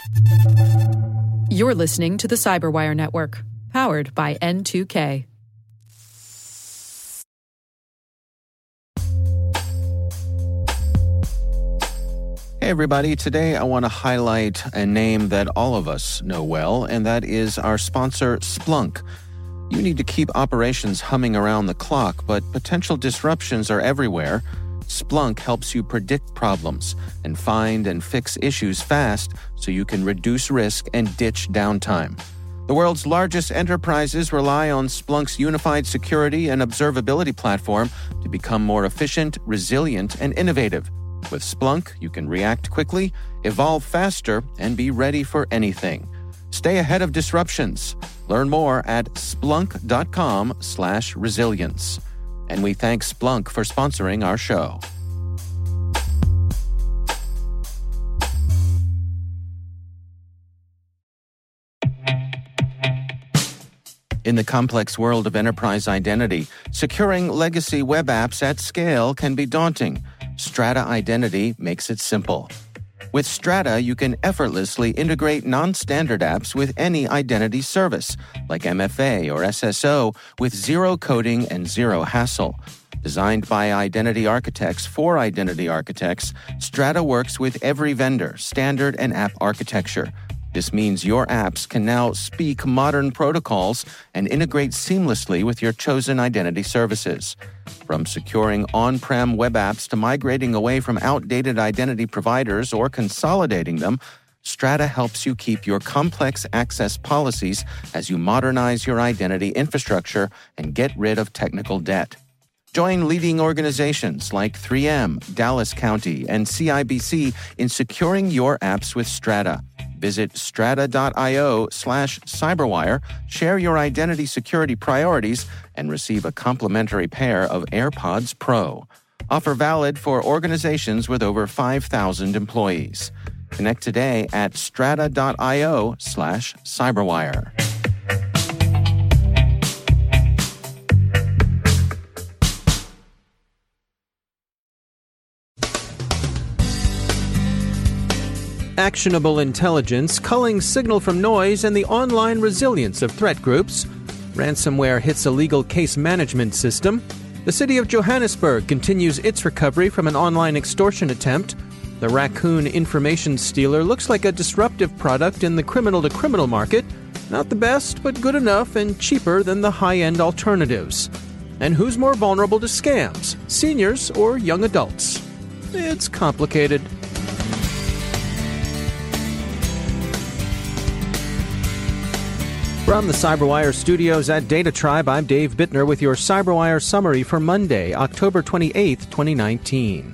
You're listening to the Cyberwire Network, powered by N2K. Hey everybody, today I want to highlight a name that all of us know well, and that is our sponsor, Splunk. You need to keep operations humming around the clock, but potential disruptions are everywhere. Splunk helps you predict problems and find and fix issues fast so you can reduce risk and ditch downtime. The world's largest enterprises rely on Splunk's unified security and observability platform to become more efficient, resilient, and innovative. With Splunk, you can react quickly, evolve faster, and be ready for anything. Stay ahead of disruptions. Learn more at splunk.com/resilience. And we thank Splunk for sponsoring our show. In the complex world of enterprise identity, securing legacy web apps at scale can be daunting. Strata Identity makes it simple. With Strata, you can effortlessly integrate non-standard apps with any identity service, like MFA or SSO, with zero coding and zero hassle. Designed by identity architects for identity architects, Strata works with every vendor, standard, and app architecture. This means your apps can now speak modern protocols and integrate seamlessly with your chosen identity services. From securing on-prem web apps to migrating away from outdated identity providers or consolidating them, Strata helps you keep your complex access policies as you modernize your identity infrastructure and get rid of technical debt. Join leading organizations like 3M, Dallas County, and CIBC in securing your apps with Strata. Visit strata.io/cyberwire, share your identity security priorities, and receive a complimentary pair of AirPods Pro. Offer valid for organizations with over 5,000 employees. Connect today at strata.io/cyberwire. Actionable intelligence, culling signal from noise, and the online resilience of threat groups. Ransomware hits a legal case management system. The city of Johannesburg continues its recovery from an online extortion attempt. The raccoon information stealer looks like a disruptive product in the criminal-to-criminal market. Not the best, but good enough and cheaper than the high-end alternatives. And who's more vulnerable to scams, seniors or young adults? It's complicated. From the Cyberwire studios at Data Tribe, I'm Dave Bittner with your Cyberwire summary for Monday, October 28, 2019.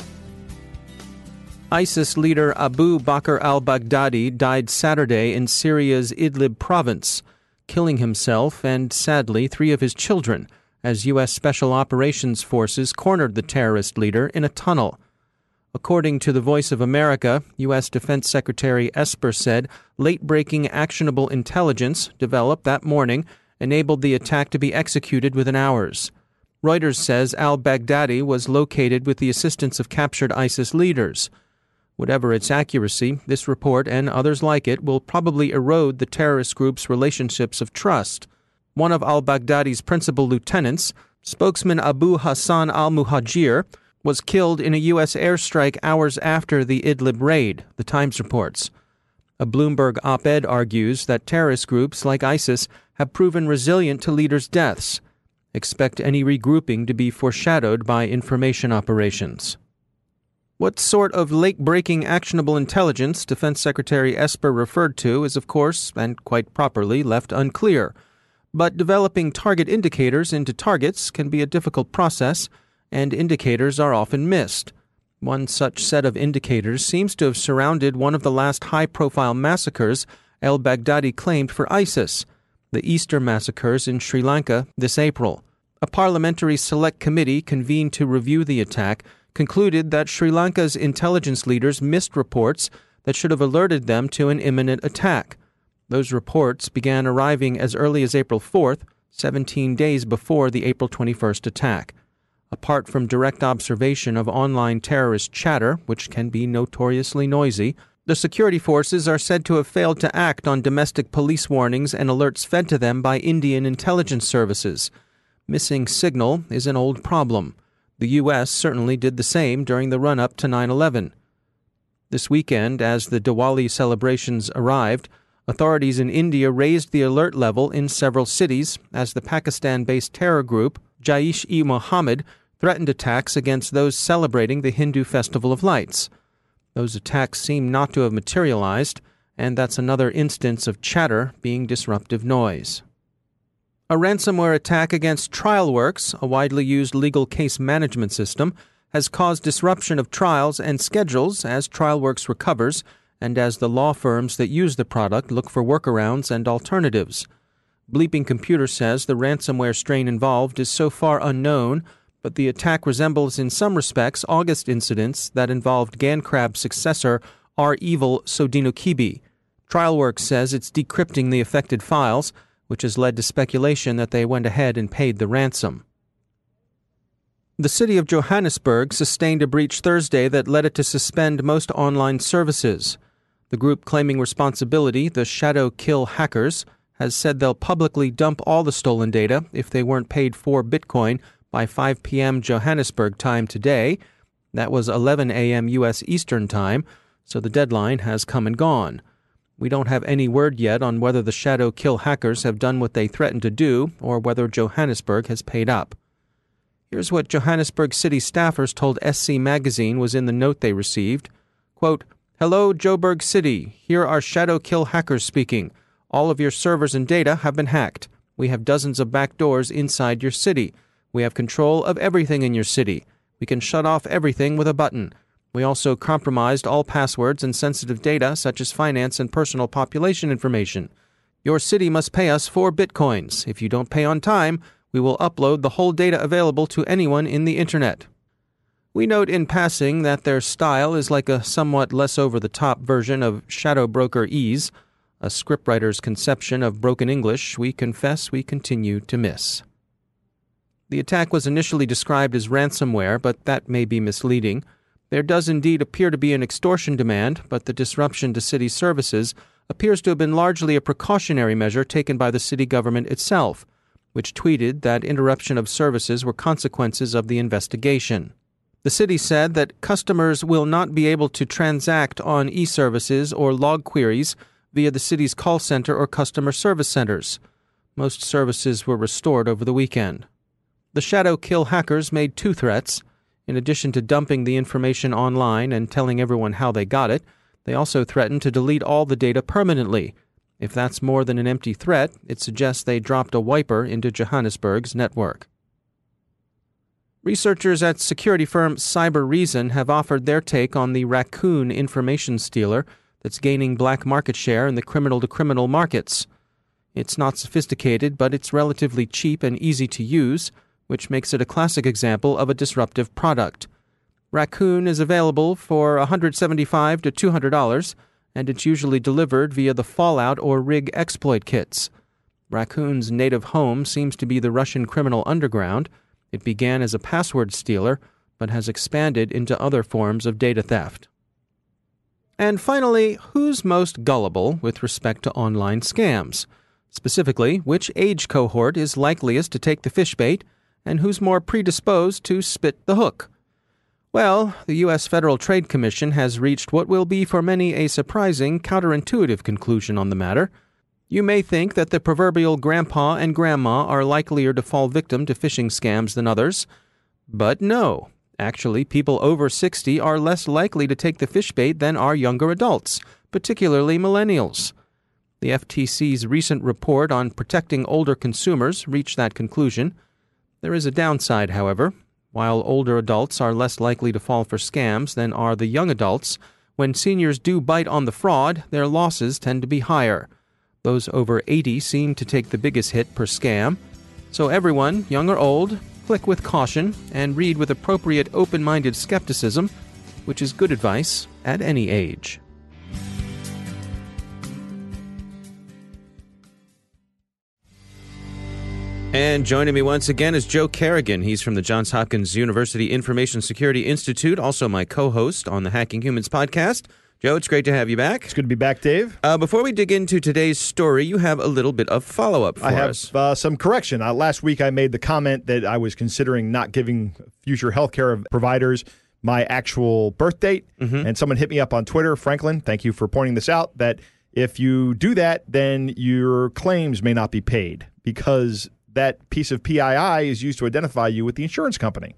ISIS leader Abu Bakr al-Baghdadi died Saturday in Syria's Idlib province, killing himself and, sadly, 3 of his children, as U.S. Special Operations Forces cornered the terrorist leader in a tunnel. According to the Voice of America, U.S. Defense Secretary Esper said late-breaking actionable intelligence developed that morning enabled the attack to be executed within hours. Reuters says al-Baghdadi was located with the assistance of captured ISIS leaders. Whatever its accuracy, this report and others like it will probably erode the terrorist group's relationships of trust. One of al-Baghdadi's principal lieutenants, spokesman Abu Hassan al-Muhajir, was killed in a U.S. airstrike hours after the Idlib raid, the Times reports. A Bloomberg op-ed argues that terrorist groups like ISIS have proven resilient to leaders' deaths. Expect any regrouping to be foreshadowed by information operations. What sort of late-breaking actionable intelligence Defense Secretary Esper referred to is, of course, and quite properly, left unclear. But developing target indicators into targets can be a difficult process, and indicators are often missed. One such set of indicators seems to have surrounded one of the last high-profile massacres al-Baghdadi claimed for ISIS, the Easter massacres in Sri Lanka this April. A parliamentary select committee convened to review the attack concluded that Sri Lanka's intelligence leaders missed reports that should have alerted them to an imminent attack. Those reports began arriving as early as April 4th, 17 days before the April 21st attack. Apart from direct observation of online terrorist chatter, which can be notoriously noisy, The security forces are said to have failed to act on domestic police warnings and alerts fed to them by Indian intelligence services. Missing signal is an old problem. The U.S. certainly did the same during the run-up to 9/11. This weekend, as the Diwali celebrations arrived, authorities in India raised the alert level in several cities as the Pakistan-based terror group Jaish-e-Mohammed threatened attacks against those celebrating the Hindu Festival of Lights. Those attacks seem not to have materialized, and that's another instance of chatter being disruptive noise. A ransomware attack against TrialWorks, a widely used legal case management system, has caused disruption of trials and schedules as TrialWorks recovers and as the law firms that use the product look for workarounds and alternatives. Bleeping Computer says the ransomware strain involved is so far unknown, but the attack resembles in some respects August incidents that involved GandCrab's successor R-Evil Sodinokibi. TrialWorks says it's decrypting the affected files, which has led to speculation that they went ahead and paid the ransom. The city of Johannesburg sustained a breach Thursday that led it to suspend most online services. The group claiming responsibility, the Shadow Kill Hackers, has said they'll publicly dump all the stolen data if they weren't paid 4 Bitcoin by 5 p.m. Johannesburg time today. That was 11 a.m. U.S. Eastern Time, so the deadline has come and gone. We don't have any word yet on whether the Shadow Kill Hackers have done what they threatened to do or whether Johannesburg has paid up. Here's what Johannesburg city staffers told SC Magazine was in the note they received. Quote, "Hello, Joburg City. Here are Shadow Kill Hackers speaking. All of your servers and data have been hacked. We have dozens of backdoors inside your city. We have control of everything in your city. We can shut off everything with a button. We also compromised all passwords and sensitive data such as finance and personal population information. Your city must pay us 4 Bitcoins. If you don't pay on time, we will upload the whole data available to anyone in the Internet." We note in passing that their style is like a somewhat less over-the-top version of Shadow Broker Ease, a scriptwriter's conception of broken English we confess we continue to miss. The attack was initially described as ransomware, but that may be misleading. There does indeed appear to be an extortion demand, but the disruption to city services appears to have been largely a precautionary measure taken by the city government itself, which tweeted that interruption of services were consequences of the investigation. The city said that customers will not be able to transact on e-services or log queries via the city's call center or customer service centers. Most services were restored over the weekend. The Shadow Kill Hackers made 2 threats. In addition to dumping the information online and telling everyone how they got it, they also threatened to delete all the data permanently. If that's more than an empty threat, it suggests they dropped a wiper into Johannesburg's network. Researchers at security firm Cybereason have offered their take on the Raccoon information stealer that's gaining black market share in the criminal-to-criminal markets. It's not sophisticated, but it's relatively cheap and easy to use, which makes it a classic example of a disruptive product. Raccoon is available for $175 to $200, and it's usually delivered via the Fallout or Rig exploit kits. Raccoon's native home seems to be the Russian criminal underground. It began as a password stealer, but has expanded into other forms of data theft. And finally, who's most gullible with respect to online scams? Specifically, which age cohort is likeliest to take the fish bait, and who's more predisposed to spit the hook? Well, the U.S. Federal Trade Commission has reached what will be for many a surprising, counterintuitive conclusion on the matter. You may think that the proverbial grandpa and grandma are likelier to fall victim to phishing scams than others. But no. Actually, people over 60 are less likely to take the fish bait than are younger adults, particularly millennials. The FTC's recent report on protecting older consumers reached that conclusion. There is a downside, however. While older adults are less likely to fall for scams than are the young adults, when seniors do bite on the fraud, their losses tend to be higher. Those over 80 seem to take the biggest hit per scam. So everyone, young or old, click with caution and read with appropriate open-minded skepticism, which is good advice at any age. And joining me once again is Joe Carrigan. He's from the Johns Hopkins University Information Security Institute, also my co-host on the Hacking Humans podcast. Joe, it's great to have you back. It's good to be back, Dave. Before we dig into today's story, you have a little bit of follow-up for us. I have some correction. Last week I made the comment that I was considering not giving future healthcare providers my actual birth date, and someone hit me up on Twitter, Franklin, thank you for pointing this out, that if you do that, then your claims may not be paid because that piece of PII is used to identify you with the insurance company.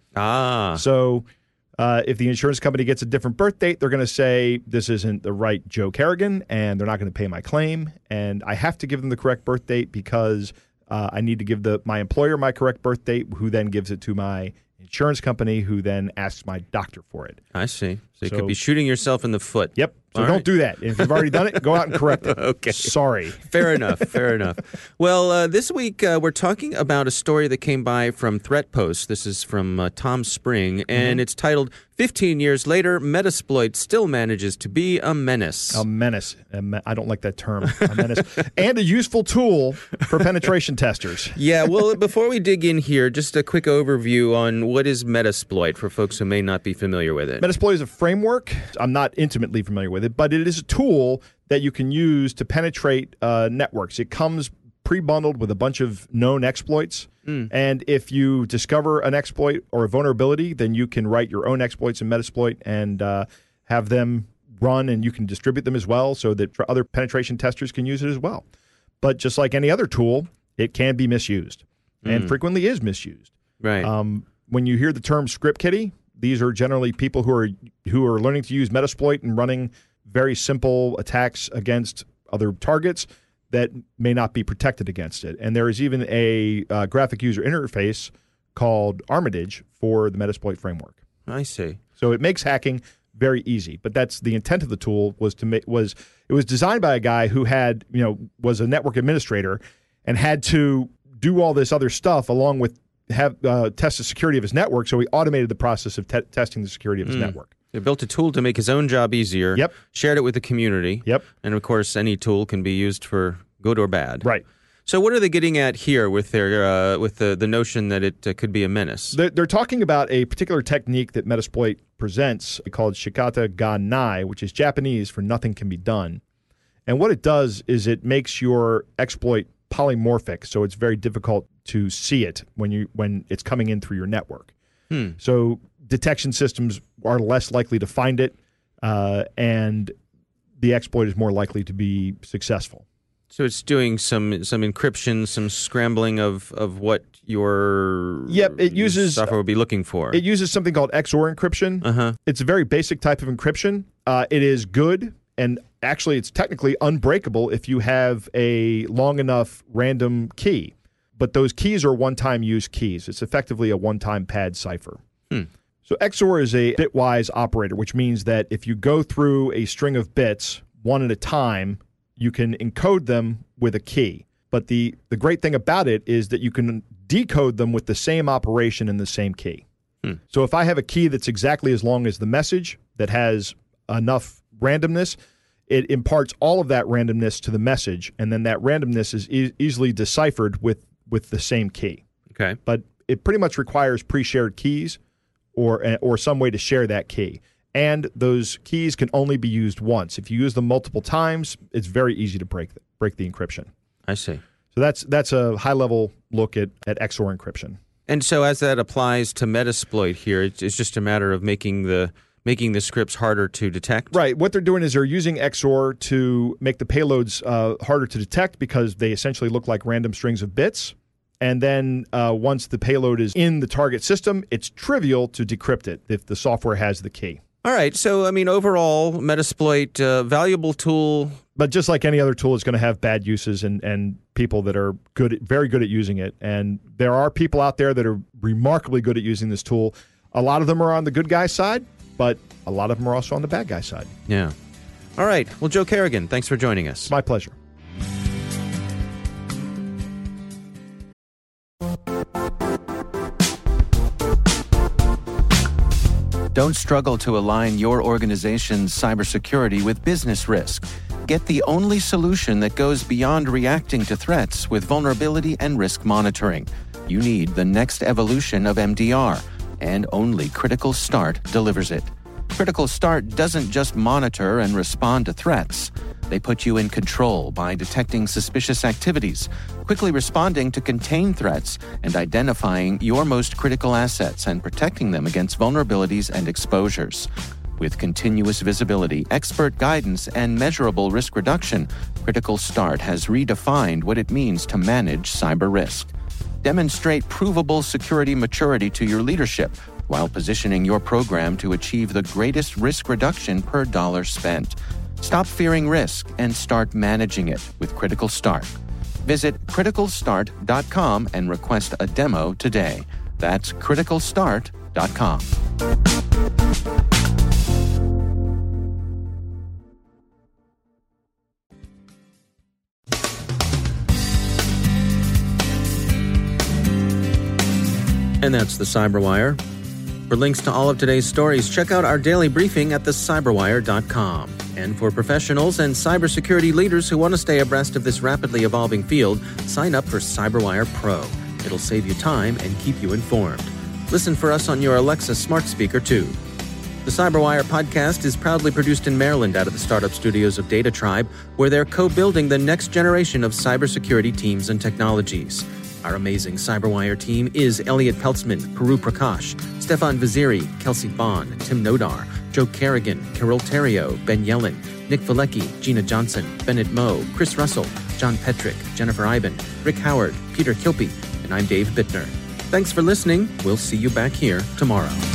So if the insurance company gets a different birth date, they're going to say, this isn't the right Joe Carrigan, and they're not going to pay my claim. And I have to give them the correct birth date because I need to give my employer my correct birth date, who then gives it to my insurance company, who then asks my doctor for it. I see. So you could be shooting yourself in the foot. Yep. So don't do that. If you've already done it, go out and correct it. Okay. Sorry. Fair enough. Fair enough. Well, this week we're talking about a story that came by from ThreatPost. This is from Tom Spring, and it's titled, 15 Years Later, Metasploit Still Manages to Be a Menace. A menace. I don't like that term. A menace. And a useful tool for penetration testers. Yeah, well, before we dig in here, just a quick overview on what is Metasploit for folks who may not be familiar with it. Metasploit is a framework. I'm not intimately familiar with it, but it is a tool that you can use to penetrate networks. It comes pre-bundled with a bunch of known exploits. And if you discover an exploit or a vulnerability, then you can write your own exploits in Metasploit and have them run, and you can distribute them as well so that other penetration testers can use it as well. But just like any other tool, it can be misused and frequently is misused. Right. When you hear the term script kiddie, these are generally people who are learning to use Metasploit and running very simple attacks against other targets that may not be protected against it. And there is even a graphic user interface called Armitage for the Metasploit framework. I see. So it makes hacking very easy. But that's the intent of the tool it was designed by a guy who was a network administrator and had to do all this other stuff along with test the security of his network. So he automated the process of testing the security of his network. They built a tool to make his own job easier. Yep. Shared it with the community. Yep. And of course, any tool can be used for good or bad. Right. So what are they getting at here with their with the notion that it could be a menace? They're talking about a particular technique that Metasploit presents called Shikata ga Nai, which is Japanese for nothing can be done. And what it does is it makes your exploit polymorphic, so it's very difficult to see it when it's coming in through your network. So detection systems are less likely to find it, and the exploit is more likely to be successful. So it's doing some encryption, some scrambling of what your it uses software would be looking for. It uses something called XOR encryption. It's a very basic type of encryption. It is good, and actually it's technically unbreakable if you have a long enough random key. But those keys are one-time use keys. It's effectively a one-time pad cipher. So XOR is a bitwise operator, which means that if you go through a string of bits one at a time, you can encode them with a key. But the great thing about it is that you can decode them with the same operation in the same key. So if I have a key that's exactly as long as the message that has enough randomness, it imparts all of that randomness to the message, and then that randomness is easily deciphered with the same key. Okay. But it pretty much requires pre-shared keys or some way to share that key. And those keys can only be used once. If you use them multiple times, it's very easy to break the encryption. I see. So that's a high-level look at XOR encryption. And so as that applies to Metasploit here, it's just a matter of making the scripts harder to detect? Right. What they're doing is they're using XOR to make the payloads harder to detect because they essentially look like random strings of bits. And then once the payload is in the target system, it's trivial to decrypt it if the software has the key. All right. So, I mean, overall, Metasploit, valuable tool. But just like any other tool, it's going to have bad uses and people that are very good at using it. And there are people out there that are remarkably good at using this tool. A lot of them are on the good guy side, but a lot of them are also on the bad guy side. Yeah. All right. Well, Joe Carrigan, thanks for joining us. My pleasure. Don't struggle to align your organization's cybersecurity with business risk. Get the only solution that goes beyond reacting to threats with vulnerability and risk monitoring. You need the next evolution of MDR, and only Critical Start delivers it. Critical Start doesn't just monitor and respond to threats. They put you in control by detecting suspicious activities, quickly responding to contain threats, and identifying your most critical assets and protecting them against vulnerabilities and exposures. With continuous visibility, expert guidance, and measurable risk reduction, Critical Start has redefined what it means to manage cyber risk. Demonstrate provable security maturity to your leadership while positioning your program to achieve the greatest risk reduction per dollar spent. Stop fearing risk and start managing it with Critical Start. Visit criticalstart.com and request a demo today. That's criticalstart.com. And that's the Cyberwire. For links to all of today's stories, check out our daily briefing at thecyberwire.com. And for professionals and cybersecurity leaders who want to stay abreast of this rapidly evolving field, sign up for CyberWire Pro. It'll save you time and keep you informed. Listen for us on your Alexa smart speaker, too. The Cyberwire podcast is proudly produced in Maryland out of the startup studios of Data Tribe, where they're co-building the next generation of cybersecurity teams and technologies. Our amazing Cyberwire team is Elliot Peltzman, Puru Prakash, Stefan Vaziri, Kelsey Bond, Tim Nodar, Joe Kerrigan, Carol Terrio, Ben Yellen, Nick Valecki, Gina Johnson, Bennett Moe, Chris Russell, John Petrick, Jennifer Iben, Rick Howard, Peter Kilpie, and I'm Dave Bittner. Thanks for listening. We'll see you back here tomorrow.